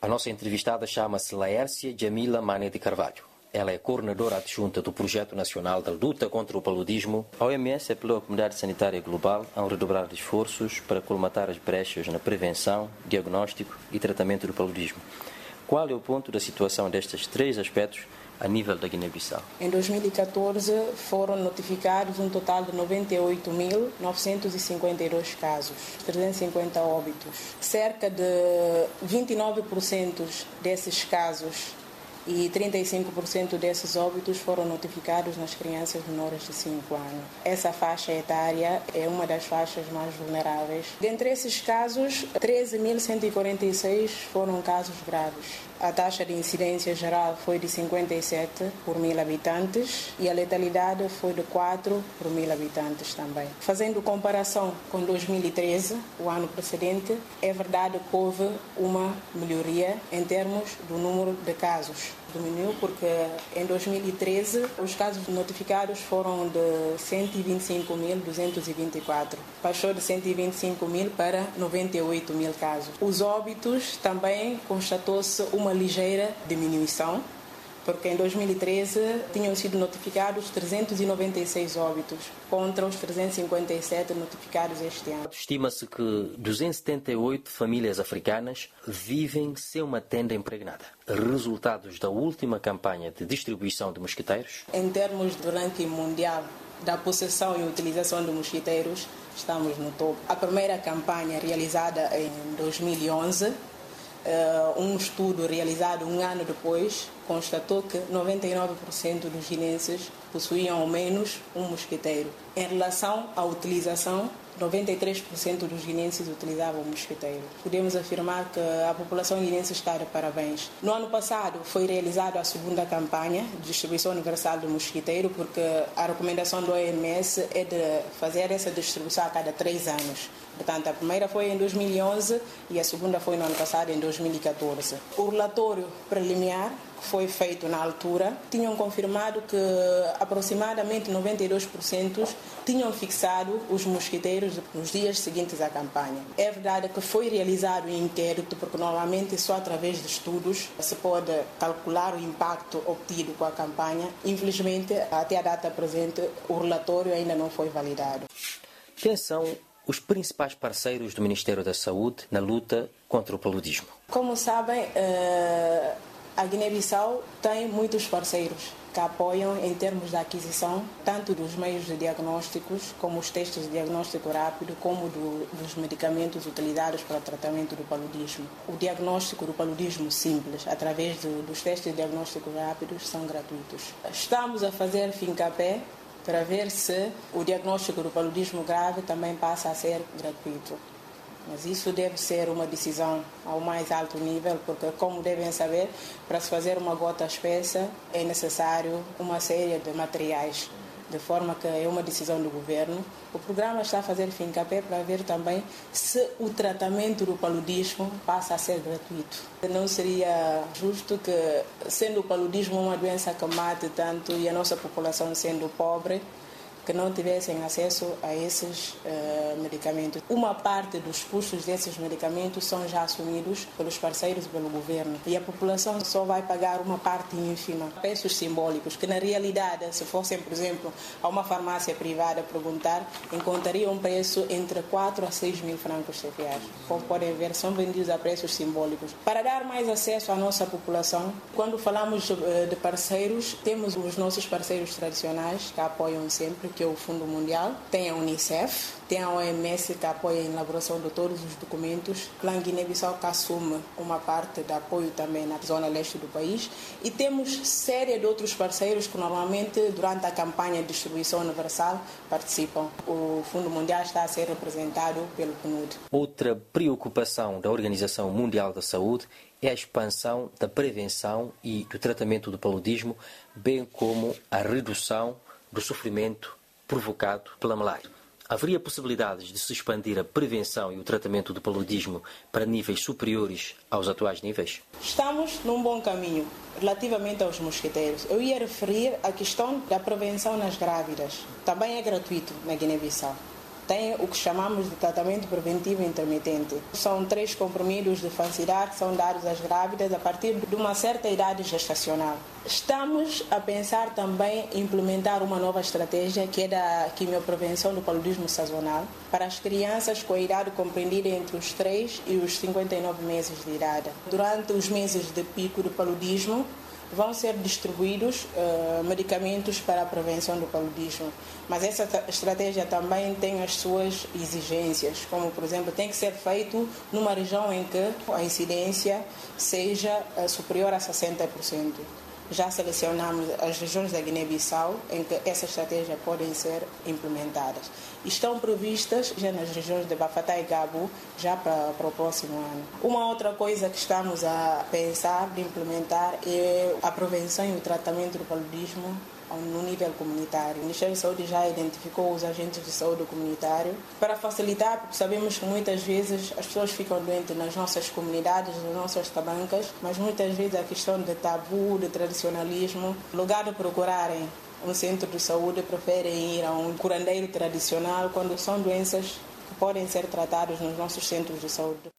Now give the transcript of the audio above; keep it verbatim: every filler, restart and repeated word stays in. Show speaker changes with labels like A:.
A: A nossa entrevistada chama-se Laércia Jamila Mané de Carvalho. Ela é coordenadora adjunta do Projeto Nacional da Luta contra o Paludismo. A O M S apelou à comunidade sanitária global a redobrar esforços para colmatar as brechas na prevenção, diagnóstico e tratamento do paludismo. Qual é o ponto da situação destes três aspectos a nível da Guiné-Bissau?
B: Em dois mil e catorze foram notificados um total de noventa e oito mil novecentos e cinquenta e dois casos, trezentos e cinquenta óbitos. Cerca de vinte e nove por cento desses casos e trinta e cinco por cento desses óbitos foram notificados nas crianças menores de cinco anos. Essa faixa etária é uma das faixas mais vulneráveis. Dentre esses casos, treze mil cento e quarenta e seis foram casos graves. A taxa de incidência geral foi de cinquenta e sete por mil habitantes e a letalidade foi de quatro por mil habitantes também. Fazendo comparação com dois mil e treze, o ano precedente, é verdade que houve uma melhoria em termos do número de casos. Diminuiu porque em dois mil e treze os casos notificados foram de cento e vinte e cinco mil duzentos e vinte e quatro. Passou de cento e vinte e cinco mil para noventa e oito mil casos. Os óbitos também constatou-se uma ligeira diminuição, porque em dois mil e treze tinham sido notificados trezentos e noventa e seis óbitos, contra os trezentos e cinquenta e sete notificados este ano.
A: Estima-se que duzentas e setenta e oito famílias africanas vivem sem uma tenda impregnada. Resultados da última campanha de distribuição de mosquiteiros?
B: Em termos do ranking mundial da possessão e utilização de mosquiteiros, estamos no topo. A primeira campanha realizada em dois mil e onze, Uh, um estudo realizado um ano depois constatou que noventa e nove por cento dos guineenses possuíam ao menos um mosquiteiro. Em relação à utilização, noventa e três por cento dos guineenses utilizavam mosquiteiro. Podemos afirmar que a população guineense está de parabéns. No ano passado foi realizada a segunda campanha de distribuição universal do mosquiteiro, porque a recomendação do O M S é de fazer essa distribuição a cada três anos. Portanto, a primeira foi em dois mil e onze e a segunda foi no ano passado, em dois mil e catorze. O relatório preliminar que foi feito na altura tinham confirmado que aproximadamente noventa e dois por cento tinham fixado os mosquiteiros nos dias seguintes à campanha. É verdade que foi realizado um inquérito, porque normalmente só através de estudos se pode calcular o impacto obtido com a campanha. Infelizmente, até a data presente, o relatório ainda não foi validado.
A: Quem são os principais parceiros do Ministério da Saúde na luta contra o paludismo?
B: Como sabem, a Guiné-Bissau tem muitos parceiros que apoiam em termos da aquisição, tanto dos meios de diagnósticos, como os testes de diagnóstico rápido, como do, dos medicamentos utilizados para o tratamento do paludismo. O diagnóstico do paludismo simples, através do, dos testes de diagnóstico rápidos, são gratuitos. Estamos a fazer fincapé para ver se o diagnóstico do paludismo grave também passa a ser gratuito. Mas isso deve ser uma decisão ao mais alto nível, porque, como devem saber, para se fazer uma gota espessa é necessário uma série de materiais, de forma que é uma decisão do governo. O programa está a fazer fincapé para ver também se o tratamento do paludismo passa a ser gratuito. Não seria justo que, sendo o paludismo uma doença que mate tanto e a nossa população sendo pobre, que não tivessem acesso a esses uh, medicamentos. Uma parte dos custos desses medicamentos são já assumidos pelos parceiros e pelo governo. E a população só vai pagar uma parte ínfima, preços simbólicos, que na realidade, se fossem, por exemplo, a uma farmácia privada perguntar, encontrariam um preço entre quatro a seis mil francos C F As. Como podem ver, são vendidos a preços simbólicos. Para dar mais acesso à nossa população, quando falamos de parceiros, temos os nossos parceiros tradicionais que apoiam sempre, que é o Fundo Mundial, tem a Unicef, tem a O M S que apoia a elaboração de todos os documentos, o Plan Guiné-Bissau que assume uma parte de apoio também na zona leste do país, e temos série de outros parceiros que normalmente durante a campanha de distribuição universal participam. O Fundo Mundial está a ser representado pelo P N U D.
A: Outra preocupação da Organização Mundial da Saúde é a expansão da prevenção e do tratamento do paludismo, bem como a redução do sofrimento provocado pela malária. Haveria possibilidades de se expandir a prevenção e o tratamento do paludismo para níveis superiores aos atuais níveis?
B: Estamos num bom caminho relativamente aos mosquiteiros. Eu ia referir a questão da prevenção nas grávidas. Também é gratuito na Guiné-Bissau. tem o que chamamos de tratamento preventivo intermitente. São três comprimidos de Fansidar que são dados às grávidas a partir de uma certa idade gestacional. Estamos a pensar também em implementar uma nova estratégia que é da quimioprevenção do paludismo sazonal para as crianças com a idade compreendida entre os três e os cinquenta e nove meses de idade. Durante os meses de pico do paludismo, vão ser distribuídos uh, medicamentos para a prevenção do paludismo. Mas essa estratégia também tem as suas exigências, como, por exemplo, tem que ser feito numa região em que a incidência seja uh, superior a sessenta por cento. Já selecionamos as regiões da Guiné-Bissau em que essa estratégia podem ser implementadas. Estão previstas já nas regiões de Bafatá e Gabu já para, para o próximo ano. Uma outra coisa que estamos a pensar de implementar é a prevenção e o tratamento do paludismo no nível comunitário. O Ministério da Saúde já identificou os agentes de saúde comunitário para facilitar, porque sabemos que muitas vezes as pessoas ficam doentes nas nossas comunidades, nas nossas tabancas, mas muitas vezes a questão de tabu, de tradicionalismo, no lugar de procurarem um centro de saúde, preferem ir a um curandeiro tradicional quando são doenças que podem ser tratadas nos nossos centros de saúde.